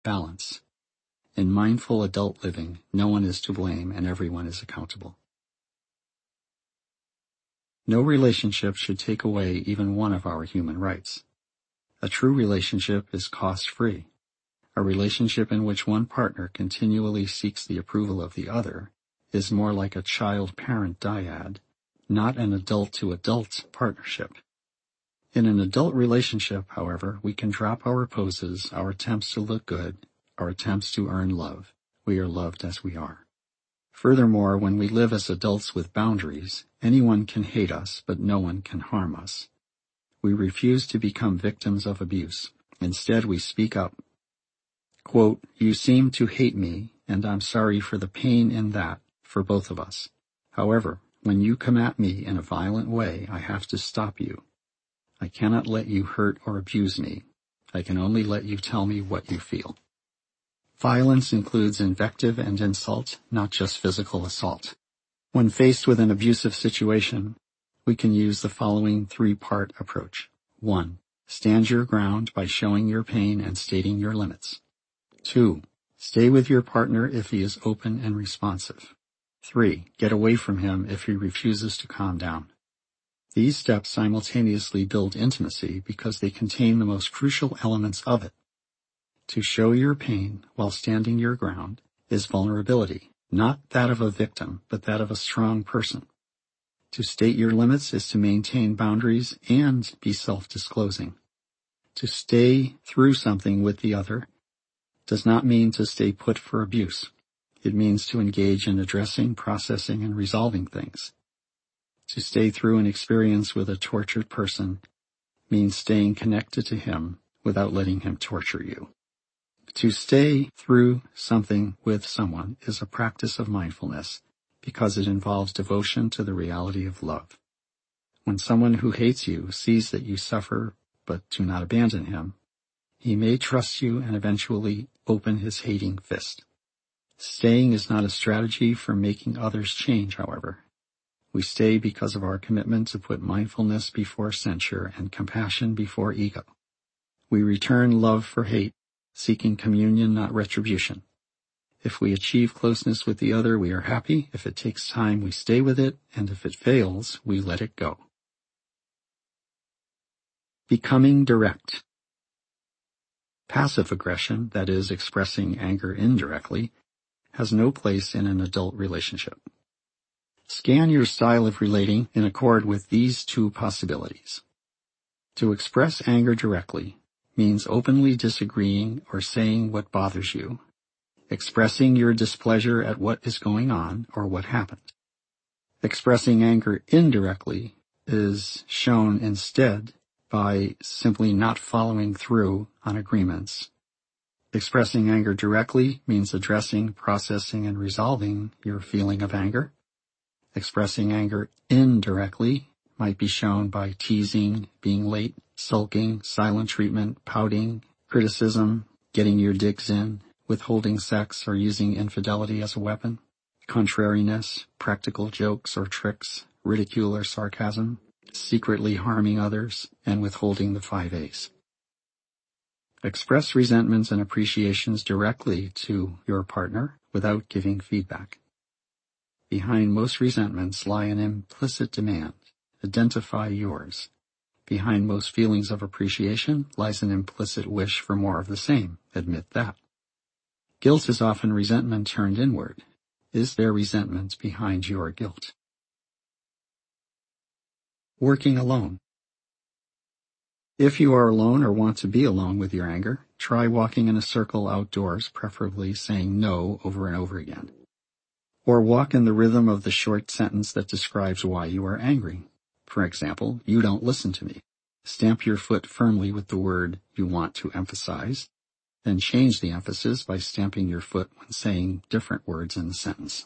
balance. In mindful adult living, no one is to blame and everyone is accountable. No relationship should take away even one of our human rights. A true relationship is cost-free. A relationship in which one partner continually seeks the approval of the other is more like a child-parent dyad, not an adult-to-adult partnership. In an adult relationship, however, we can drop our poses, our attempts to look good, our attempts to earn love. We are loved as we are. Furthermore, when we live as adults with boundaries, anyone can hate us, but no one can harm us. We refuse to become victims of abuse. Instead, we speak up. Quote, "You seem to hate me, and I'm sorry for the pain in that, for both of us. However, when you come at me in a violent way, I have to stop you. I cannot let you hurt or abuse me. I can only let you tell me what you feel." Violence includes invective and insult, not just physical assault. When faced with an abusive situation, we can use the following three-part approach. 1. Stand your ground by showing your pain and stating your limits. 2. Stay with your partner if he is open and responsive. 3. Get away from him if he refuses to calm down. These steps simultaneously build intimacy because they contain the most crucial elements of it. To show your pain while standing your ground is vulnerability, not that of a victim, but that of a strong person. To state your limits is to maintain boundaries and be self-disclosing. To stay through something with the other does not mean to stay put for abuse. It means to engage in addressing, processing, and resolving things. To stay through an experience with a tortured person means staying connected to him without letting him torture you. To stay through something with someone is a practice of mindfulness because it involves devotion to the reality of love. When someone who hates you sees that you suffer but do not abandon him, he may trust you and eventually open his hating fist. Staying is not a strategy for making others change, however. We stay because of our commitment to put mindfulness before censure and compassion before ego. We return love for hate, seeking communion, not retribution. If we achieve closeness with the other, we are happy. If it takes time, we stay with it, and if it fails, we let it go. Becoming direct. Passive aggression, that is, expressing anger indirectly, has no place in an adult relationship. Scan your style of relating in accord with these two possibilities. To express anger directly means openly disagreeing or saying what bothers you, expressing your displeasure at what is going on or what happened. Expressing anger indirectly is shown instead by simply not following through on agreements. Expressing anger directly means addressing, processing, and resolving your feeling of anger. Expressing anger indirectly might be shown by teasing, being late, sulking, silent treatment, pouting, criticism, getting your digs in, withholding sex or using infidelity as a weapon, contrariness, practical jokes or tricks, ridicule or sarcasm, secretly harming others, and withholding the 5 A's. Express resentments and appreciations directly to your partner without giving feedback. Behind most resentments lie an implicit demand. Identify yours. Behind most feelings of appreciation lies an implicit wish for more of the same. Admit that. Guilt is often resentment turned inward. Is there resentment behind your guilt? Working alone. If you are alone or want to be alone with your anger, try walking in a circle outdoors, preferably saying no over and over again. Or walk in the rhythm of the short sentence that describes why you are angry. For example, you don't listen to me. Stamp your foot firmly with the word you want to emphasize, then change the emphasis by stamping your foot when saying different words in the sentence.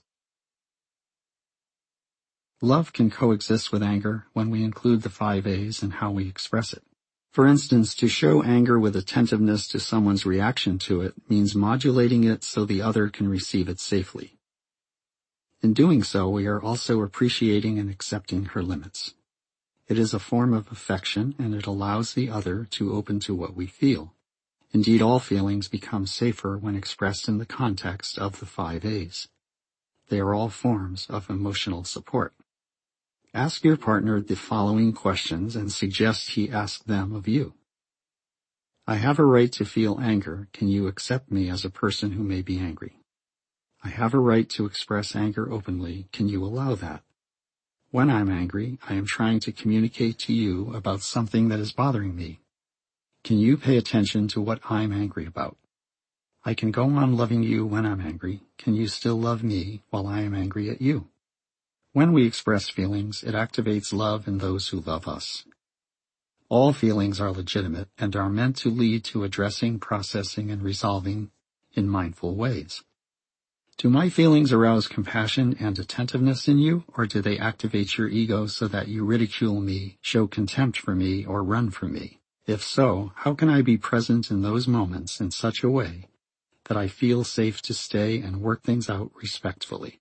Love can coexist with anger when we include the 5 A's in how we express it. For instance, to show anger with attentiveness to someone's reaction to it means modulating it so the other can receive it safely. In doing so, we are also appreciating and accepting her limits. It is a form of affection, and it allows the other to open to what we feel. Indeed, all feelings become safer when expressed in the context of the 5 A's. They are all forms of emotional support. Ask your partner the following questions and suggest he ask them of you. I have a right to feel anger. Can you accept me as a person who may be angry? I have a right to express anger openly. Can you allow that? When I'm angry, I am trying to communicate to you about something that is bothering me. Can you pay attention to what I'm angry about? I can go on loving you when I'm angry. Can you still love me while I am angry at you? When we express feelings, it activates love in those who love us. All feelings are legitimate and are meant to lead to addressing, processing, and resolving in mindful ways. Do my feelings arouse compassion and attentiveness in you, or do they activate your ego so that you ridicule me, show contempt for me, or run from me? If so, how can I be present in those moments in such a way that I feel safe to stay and work things out respectfully?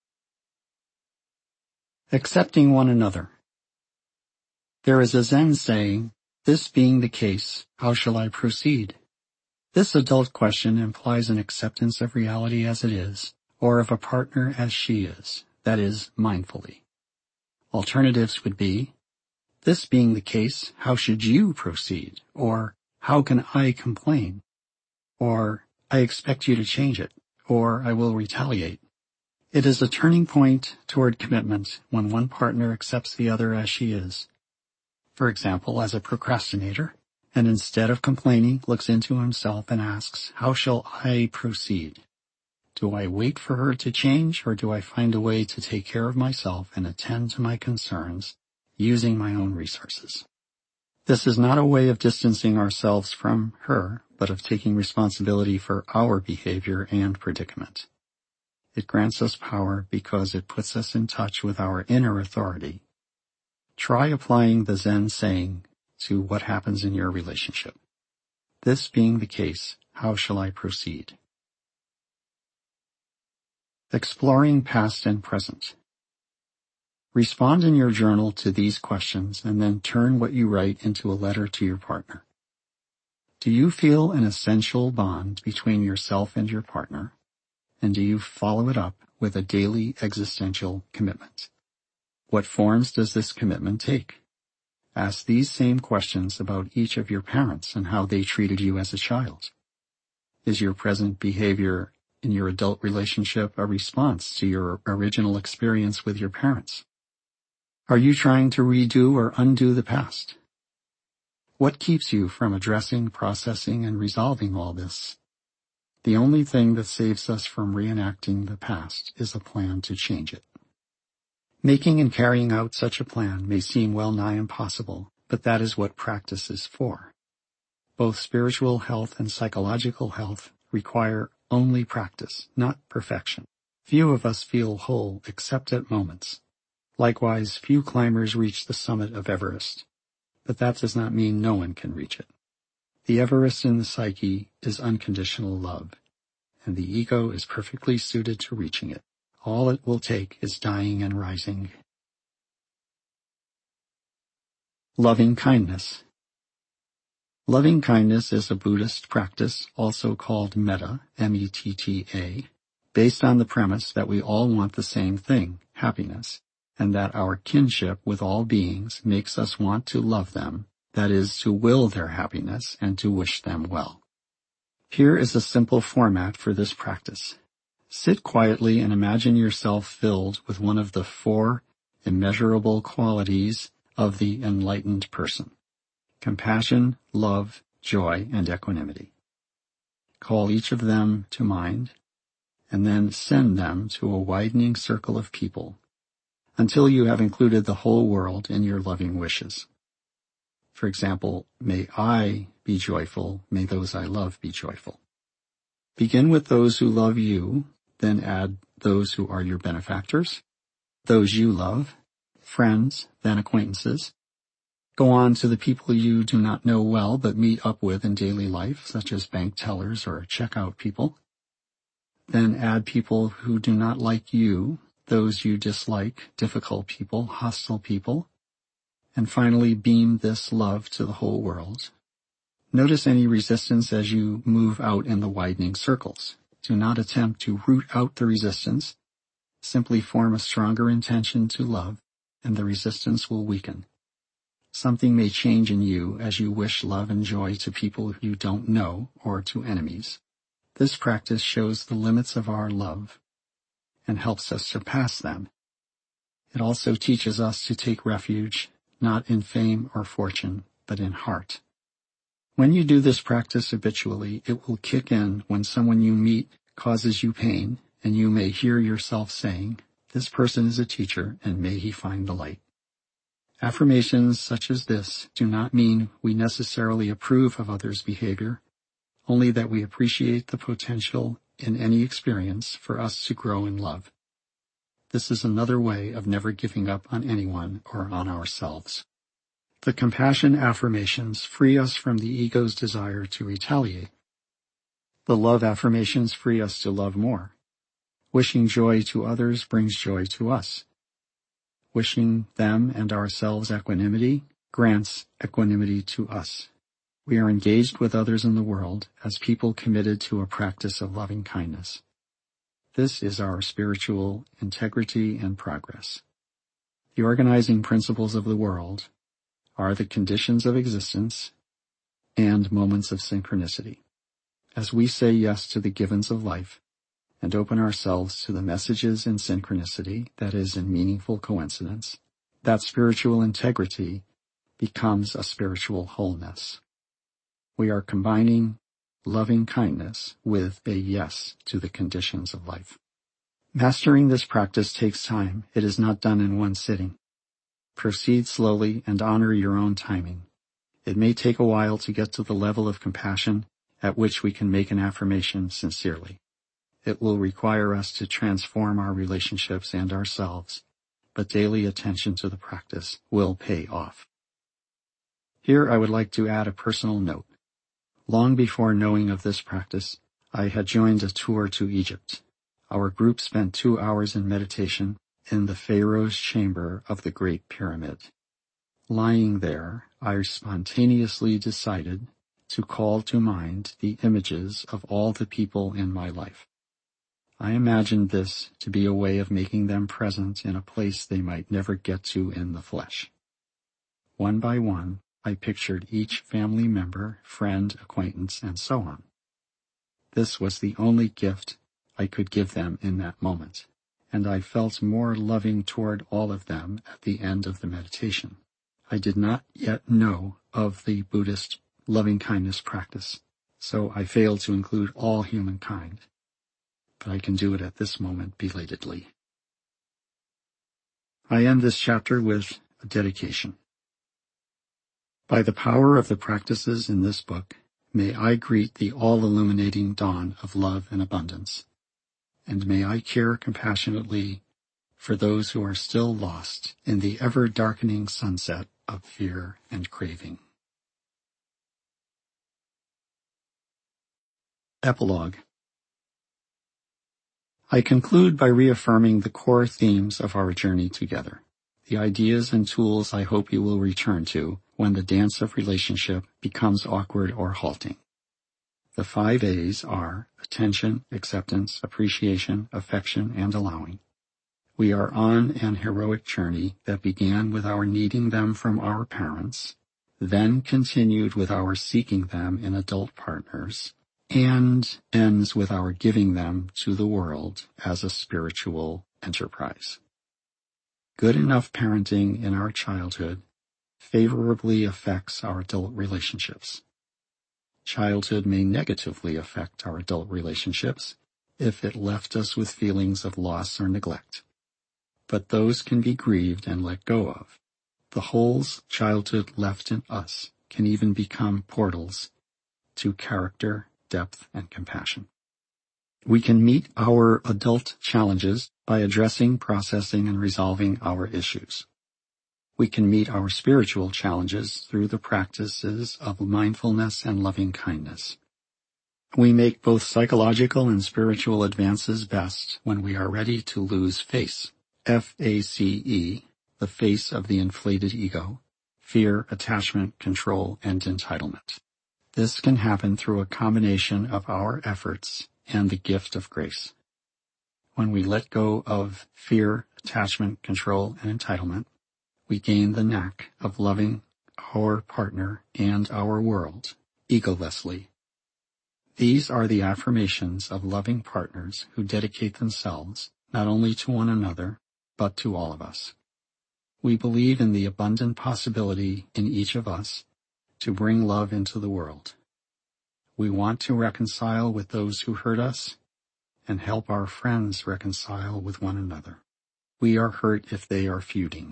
Accepting one another. There is a Zen saying, "This being the case, how shall I proceed?" This adult question implies an acceptance of reality as it is, or of a partner as she is, that is, mindfully. Alternatives would be, "This being the case, how should you proceed?" Or, "How can I complain?" Or, "I expect you to change it," or, "I will retaliate." It is a turning point toward commitment when one partner accepts the other as she is. For example, as a procrastinator, and instead of complaining, looks into himself and asks, "How shall I proceed? Do I wait for her to change, or do I find a way to take care of myself and attend to my concerns using my own resources?" This is not a way of distancing ourselves from her, but of taking responsibility for our behavior and predicament. It grants us power because it puts us in touch with our inner authority. Try applying the Zen saying to what happens in your relationship. This being the case, how shall I proceed? Exploring past and present. Respond in your journal to these questions and then turn what you write into a letter to your partner. Do you feel an essential bond between yourself and your partner? And do you follow it up with a daily existential commitment? What forms does this commitment take? Ask these same questions about each of your parents and how they treated you as a child. Is your present behavior in your adult relationship a response to your original experience with your parents? Are you trying to redo or undo the past? What keeps you from addressing, processing, and resolving all this? The only thing that saves us from reenacting the past is a plan to change it. Making and carrying out such a plan may seem well nigh impossible, but that is what practice is for. Both spiritual health and psychological health require only practice, not perfection. Few of us feel whole except at moments. Likewise, few climbers reach the summit of Everest, but that does not mean no one can reach it. The Everest in the psyche is unconditional love, and the ego is perfectly suited to reaching it. All it will take is dying and rising. Loving kindness. Loving kindness is a Buddhist practice, also called metta, M-E-T-T-A, based on the premise that we all want the same thing, happiness, and that our kinship with all beings makes us want to love them, that is, to will their happiness and to wish them well. Here is a simple format for this practice. Sit quietly and imagine yourself filled with one of the 4 immeasurable qualities of the enlightened person: compassion, love, joy, and equanimity. Call each of them to mind, and then send them to a widening circle of people until you have included the whole world in your loving wishes. For example, may I be joyful, may those I love be joyful. Begin with those who love you, then add those who are your benefactors, those you love, friends, then acquaintances. Go on to the people you do not know well but meet up with in daily life, such as bank tellers or checkout people. Then add people who do not like you, those you dislike, difficult people, hostile people. And finally, beam this love to the whole world. Notice any resistance as you move out in the widening circles. Do not attempt to root out the resistance. Simply form a stronger intention to love, and the resistance will weaken. Something may change in you as you wish love and joy to people you don't know or to enemies. This practice shows the limits of our love and helps us surpass them. It also teaches us to take refuge not in fame or fortune, but in heart. When you do this practice habitually, it will kick in when someone you meet causes you pain, and you may hear yourself saying, "This person is a teacher, and may he find the light." Affirmations such as this do not mean we necessarily approve of others' behavior, only that we appreciate the potential in any experience for us to grow in love. This is another way of never giving up on anyone or on ourselves. The compassion affirmations free us from the ego's desire to retaliate. The love affirmations free us to love more. Wishing joy to others brings joy to us. Wishing them and ourselves equanimity grants equanimity to us. We are engaged with others in the world as people committed to a practice of loving kindness. This is our spiritual integrity and progress. The organizing principles of the world are the conditions of existence and moments of synchronicity. As we say yes to the givens of life and open ourselves to the messages in synchronicity, that is, in meaningful coincidence, that spiritual integrity becomes a spiritual wholeness. We are combining loving kindness with a yes to the conditions of life. Mastering this practice takes time. It is not done in one sitting. Proceed slowly and honor your own timing. It may take a while to get to the level of compassion at which we can make an affirmation sincerely. It will require us to transform our relationships and ourselves, but daily attention to the practice will pay off. Here I would like to add a personal note. Long before knowing of this practice, I had joined a tour to Egypt. Our group spent 2 hours in meditation in the Pharaoh's chamber of the Great Pyramid. Lying there, I spontaneously decided to call to mind the images of all the people in my life. I imagined this to be a way of making them present in a place they might never get to in the flesh. One by one, I pictured each family member, friend, acquaintance, and so on. This was the only gift I could give them in that moment, and I felt more loving toward all of them at the end of the meditation. I did not yet know of the Buddhist loving-kindness practice, so I failed to include all humankind, but I can do it at this moment belatedly. I end this chapter with a dedication. By the power of the practices in this book, may I greet the all-illuminating dawn of love and abundance, and may I care compassionately for those who are still lost in the ever-darkening sunset of fear and craving. Epilogue. I conclude by reaffirming the core themes of our journey together, the ideas and tools I hope you will return to when the dance of relationship becomes awkward or halting. The 5 A's are attention, acceptance, appreciation, affection, and allowing. We are on an heroic journey that began with our needing them from our parents, then continued with our seeking them in adult partners, and ends with our giving them to the world as a spiritual enterprise. Good enough parenting in our childhood favorably affects our adult relationships. Childhood may negatively affect our adult relationships if it left us with feelings of loss or neglect. But those can be grieved and let go of. The holes childhood left in us can even become portals to character, depth, and compassion. We can meet our adult challenges by addressing, processing, and resolving our issues. We can meet our spiritual challenges through the practices of mindfulness and loving kindness. We make both psychological and spiritual advances best when we are ready to lose face. FACE, the face of the inflated ego, fear, attachment, control, and entitlement. This can happen through a combination of our efforts and the gift of grace. When we let go of fear, attachment, control, and entitlement, we gain the knack of loving our partner and our world egolessly. These are the affirmations of loving partners who dedicate themselves not only to one another, but to all of us. We believe in the abundant possibility in each of us to bring love into the world. We want to reconcile with those who hurt us and help our friends reconcile with one another. We are hurt if they are feuding.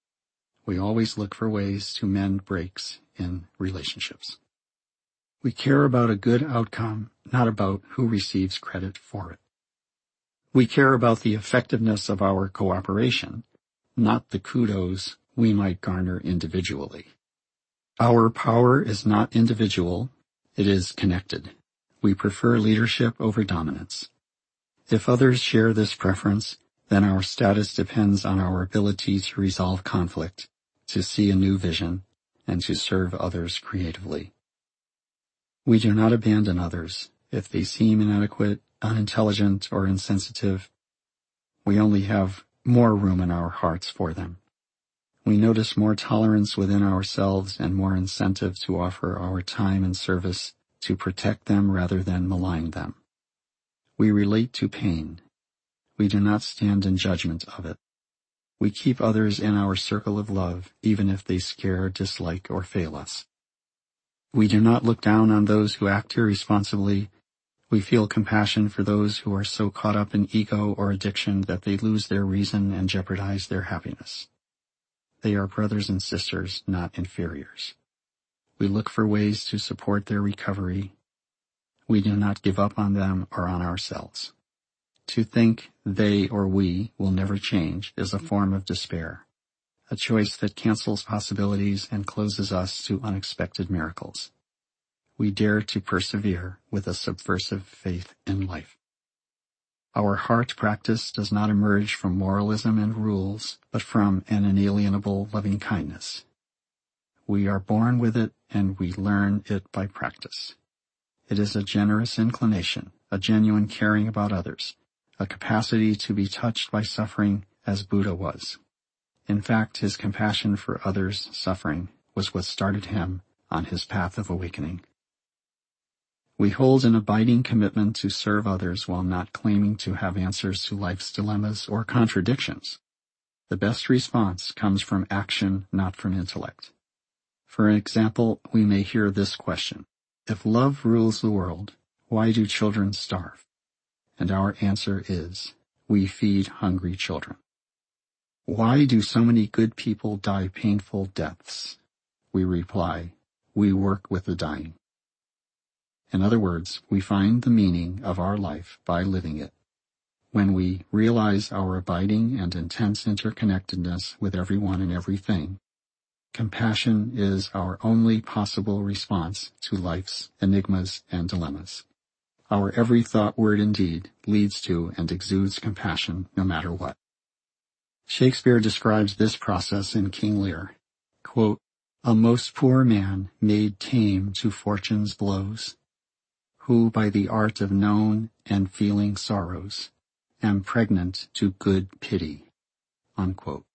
We always look for ways to mend breaks in relationships. We care about a good outcome, not about who receives credit for it. We care about the effectiveness of our cooperation, not the kudos we might garner individually. Our power is not individual, it is connected. We prefer leadership over dominance. If others share this preference, then our status depends on our ability to resolve conflict, to see a new vision, and to serve others creatively. We do not abandon others if they seem inadequate, unintelligent, or insensitive. We only have more room in our hearts for them. We notice more tolerance within ourselves and more incentive to offer our time and service to protect them rather than malign them. We relate to pain. We do not stand in judgment of it. We keep others in our circle of love, even if they scare, dislike, or fail us. We do not look down on those who act irresponsibly. We feel compassion for those who are so caught up in ego or addiction that they lose their reason and jeopardize their happiness. They are brothers and sisters, not inferiors. We look for ways to support their recovery. We do not give up on them or on ourselves. To think they or we will never change is a form of despair, a choice that cancels possibilities and closes us to unexpected miracles. We dare to persevere with a subversive faith in life. Our heart practice does not emerge from moralism and rules, but from an inalienable loving kindness. We are born with it and we learn it by practice. It is a generous inclination, a genuine caring about others, a capacity to be touched by suffering as Buddha was. In fact, his compassion for others' suffering was what started him on his path of awakening. We hold an abiding commitment to serve others while not claiming to have answers to life's dilemmas or contradictions. The best response comes from action, not from intellect. For example, we may hear this question: if love rules the world, why do children starve? And our answer is, we feed hungry children. Why do so many good people die painful deaths? We reply, we work with the dying. In other words, we find the meaning of our life by living it. When we realize our abiding and intense interconnectedness with everyone and everything, compassion is our only possible response to life's enigmas and dilemmas. Our every thought, word, and deed leads to and exudes compassion no matter what. Shakespeare describes this process in King Lear. Quote, "A most poor man made tame to fortune's blows, who by the art of known and feeling sorrows am pregnant to good pity." Unquote.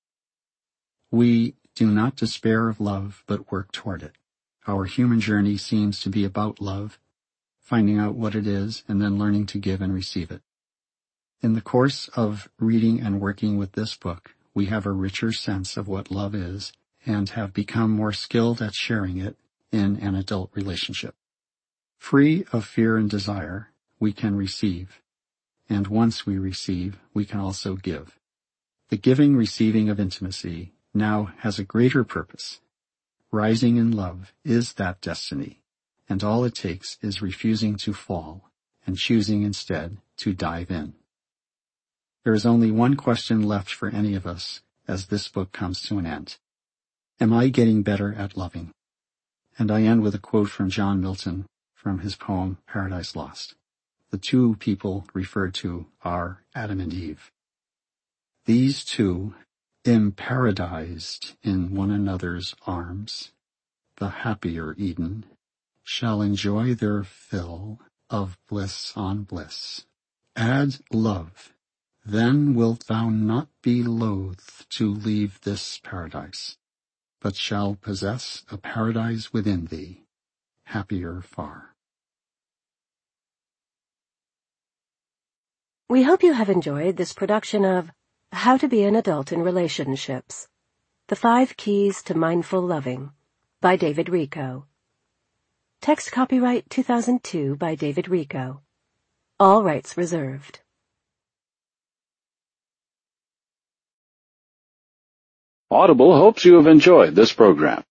We do not despair of love, but work toward it. Our human journey seems to be about love, finding out what it is, and then learning to give and receive it. In the course of reading and working with this book, we have a richer sense of what love is and have become more skilled at sharing it in an adult relationship. Free of fear and desire, we can receive, and once we receive, we can also give. The giving-receiving of intimacy now has a greater purpose. Rising in love is that destiny, and all it takes is refusing to fall and choosing instead to dive in. There is only one question left for any of us as this book comes to an end. Am I getting better at loving? And I end with a quote from John Milton from his poem Paradise Lost. The two people referred to are Adam and Eve. These two, imparadised in one another's arms, the happier Eden, shall enjoy their fill of bliss on bliss. Add love, then wilt thou not be loath to leave this paradise, but shall possess a paradise within thee, happier far. We hope you have enjoyed this production of How to Be an Adult in Relationships, The 5 Keys to Mindful Loving, by David Richo. Text copyright 2002 by David Richo. All rights reserved. Audible hopes you have enjoyed this program.